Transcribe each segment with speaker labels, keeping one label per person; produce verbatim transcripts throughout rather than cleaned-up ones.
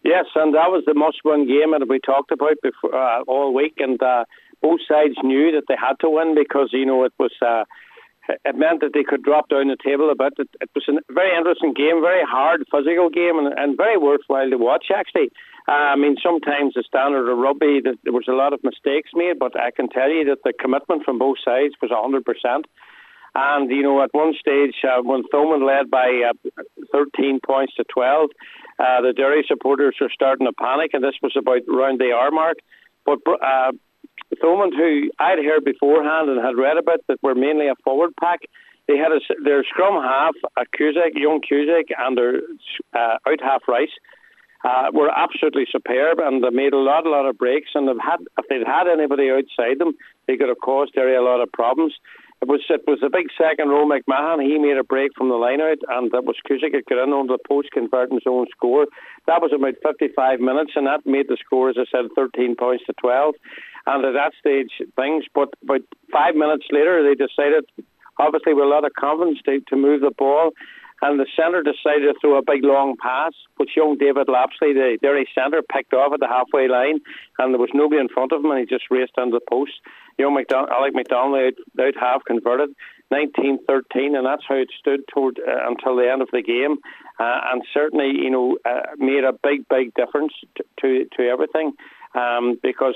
Speaker 1: Yes, and that was the must-win game that we talked about before, uh, all week, and uh, both sides knew that they had to win because, you know, it was... Uh, It meant that they could drop down the table a bit. It, it was a very interesting game, very hard, physical game, and, and very worthwhile to watch, actually. Uh, I mean, sometimes the standard of rugby, there was a lot of mistakes made, but I can tell you that the commitment from both sides was one hundred percent. And, you know, at one stage, uh, when Thomond led by uh, thirteen points to twelve, uh, the Derry supporters were starting to panic, and this was about around the hour mark. But... Uh, Thomond, who I'd heard beforehand and had read about, that were mainly a forward pack, they had a, their scrum half, a Cusack, young Cusack, and their uh, out half Rice uh, were absolutely superb, and they made a lot, a lot of breaks. And they've had, if they'd had anybody outside them, they could have caused Derry a lot of problems. It was it was a big second row. McMahon, he made a break from the line out, and that was Cusack that got in on the post, converting his own score. That was about fifty-five minutes, and that made the score, as I said, thirteen points to twelve. And at that stage, things, but about five minutes later, they decided, obviously with a lot of confidence, to, to move the ball. And the centre decided to throw a big long pass, which young David Lapsley, the Derry centre, picked off at the halfway line, and there was nobody in front of him, and he just raced into the post. Young McDon- Alec McDonald out, out half converted, nineteen thirteen, and that's how it stood toward uh, until the end of the game. Uh, and certainly, you know, uh, made a big, big difference to to, to everything, um, because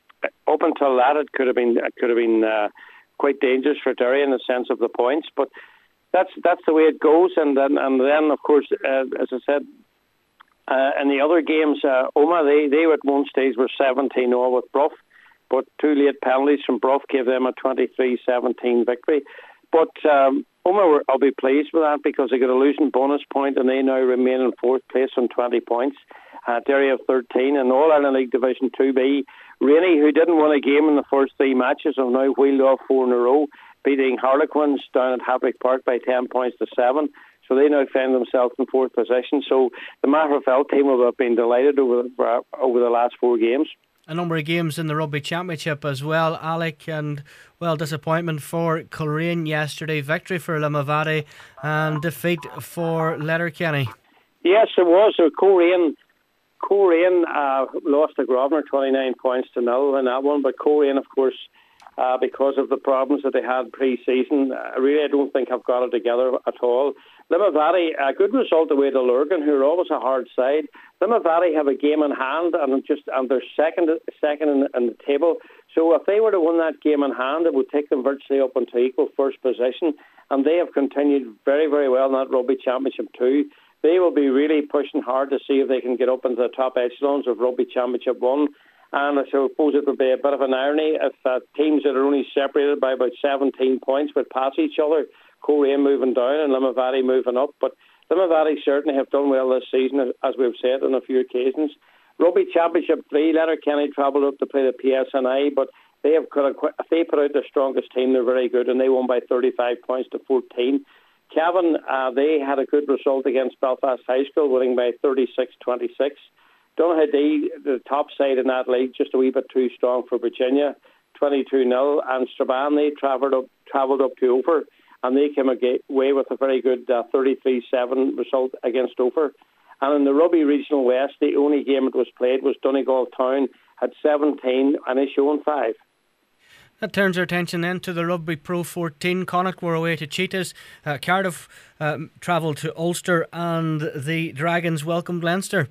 Speaker 1: up until that, it could have been it could have been uh, quite dangerous for Derry in the sense of the points, but. That's that's the way it goes, and then and then of course, uh, as I said, uh, in the other games, uh, Omagh they they at one stage were seventeen all with Bruff, but two late penalties from Bruff gave them a twenty-three seventeen victory. But um, Omagh were, I'll be pleased with that because they got a losing bonus point, and they now remain in fourth place on twenty points. Uh, Derry have thirteen, and All Ireland League Division two B. Rainey, who didn't win a game in the first three matches, have now wheeled off four in a row, beating Harlequins down at Hawick Park by ten points to seven. So they now find themselves in fourth position. So the Magherafelt team will have been delighted over the, over the last four games.
Speaker 2: A number of games in the Rugby Championship as well, Alec, and, well, disappointment for Coleraine yesterday, victory for Limavady and defeat for Letterkenny.
Speaker 1: Yes, it was. So Coleraine, Coleraine uh, lost to Grosvenor twenty-nine points to nil in that one, but Coleraine, of course, Uh, because of the problems that they had pre-season, uh, really I don't think have got it together at all. Limavady, a good result away to Lurgan, who are always a hard side. Limavady have a game in hand, and just and they're second second in, in the table. So if they were to win that game in hand, it would take them virtually up into equal first position. And they have continued very, very well in that Rugby Championship too. They will be really pushing hard to see if they can get up into the top echelons of Rugby Championship one. And I suppose it would be a bit of an irony if uh, teams that are only separated by about seventeen points would pass each other. Coleraine moving down and Limavady moving up. But Limavady certainly have done well this season, as we've said on a few occasions. Rugby Championship three, Letterkenny travelled up to play the P S N I, but they have got a, if they put out their strongest team, they're very good, and they won by thirty-five points to fourteen. Cavan, uh, they had a good result against Belfast High School, winning by thirty-six twenty-six. Donaghadee, the top side in that league, just a wee bit too strong for Virginia, twenty-two nil. And Strabane, they travelled up, travelled up to Ophir, and they came away with a very good uh, thirty-three seven result against Ophir. And in the Rugby Regional West, the only game that was played was Donegal Town at seventeen, and they showing five.
Speaker 2: That turns our attention then to the Rugby Pro fourteen. Connacht were away to Cheetahs. Uh, Cardiff uh, travelled to Ulster, and the Dragons welcomed Leinster.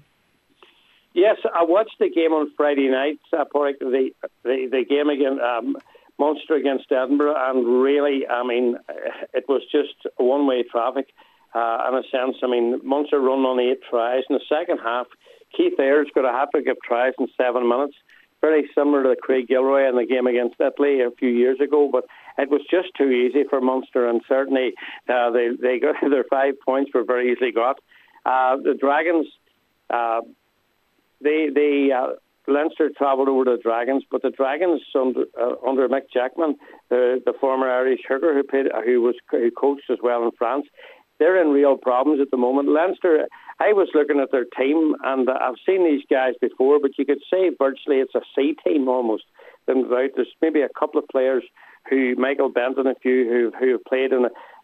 Speaker 1: Yes, I watched the game on Friday night, uh, Porrick, the, the the game against um, Munster against Edinburgh, and really, I mean, it was just one-way traffic uh, in a sense. I mean, Munster run on eight tries in the second half. Keith Ayres got a hat-trick of tries in seven minutes, very similar to Craig Gilroy in the game against Italy a few years ago, but it was just too easy for Munster, and certainly uh, they, they got their five points were very easily got. Uh, the Dragons... Uh, They, they, uh, Leinster travelled over to the Dragons, but the Dragons under, uh, under Mick Jackman, the, the former Irish hooker who played, who was who coached as well in France, they're in real problems at the moment. Leinster, I was looking at their team, and uh, I've seen these guys before, but you could say virtually it's a C team almost. There's maybe a couple of players who, Michael Benton, a few who who have played in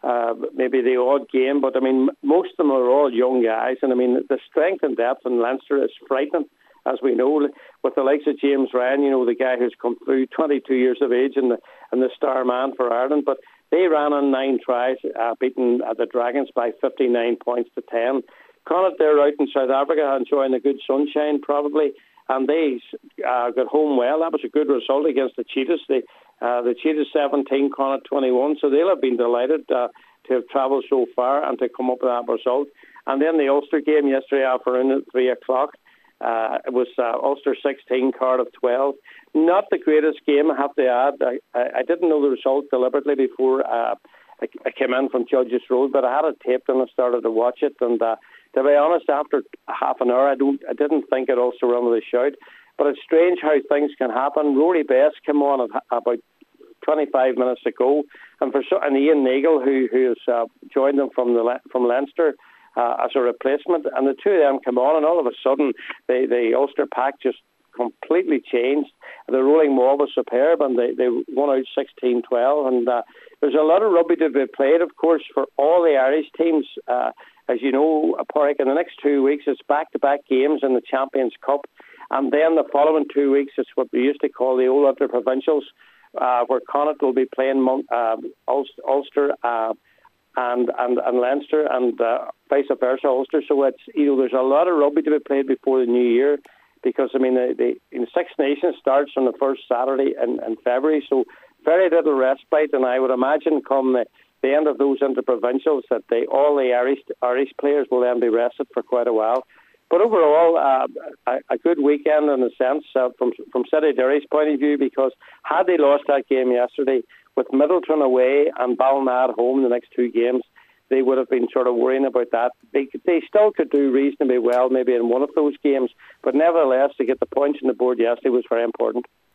Speaker 1: uh, maybe the odd game, but I mean, most of them are all young guys, and I mean, the strength and depth in Leinster is frightening, as we know, with the likes of James Ryan, you know, the guy who's come through, twenty-two years of age, and the and the star man for Ireland. But they ran on nine tries, uh, beating uh, the Dragons by fifty-nine points to ten. Connacht, they're out in South Africa enjoying the good sunshine, probably, and they uh, got home well. That was a good result against the Cheetahs. They, uh, the Cheetahs seventeen, Connacht twenty-one, so they'll have been delighted uh, to have travelled so far and to come up with that result. And then the Ulster game yesterday afternoon at three o'clock. Uh, it was uh, Ulster sixteen, Cardiff twelve. Not the greatest game, I have to add. I, I, I didn't know the result deliberately before uh, I, I came in from Judges Road, but I had it taped and I started to watch it. And uh, to be honest, after half an hour, I don't, I didn't think it also ran with a shout. But it's strange how things can happen. Rory Best came on at, about twenty-five minutes ago, and for and Ian Nagel, who who has uh, joined them from the from Leinster. Uh, as a replacement, and the two of them come on, and all of a sudden the, the Ulster pack just completely changed. The rolling maul was superb, and they, they won out sixteen twelve, and uh, there's a lot of rugby to be played, of course, for all the Irish teams. Uh, as you know, Pádraig, in the next two weeks it's back-to-back games in the Champions Cup, and then the following two weeks it's what we used to call the Old Inter-Provincials, uh, where Connacht will be playing uh, Ulster, uh, and, and, and Leinster, and uh, vice versa, Ulster. So it's, you know, there's a lot of rugby to be played before the new year, because I mean the, the in Six Nations starts on the first Saturday in, in February, so very little respite. And I would imagine come the, the end of those interprovincials that they all the Irish Irish players will then be rested for quite a while. But overall, uh, a, a good weekend in a sense uh, from from City Derry's point of view, because had they lost that game yesterday, with Middleton away and Ballina at home the next two games, they would have been sort of worrying about that. They they still could do reasonably well maybe in one of those games, but nevertheless to get the points on the board yesterday was very important.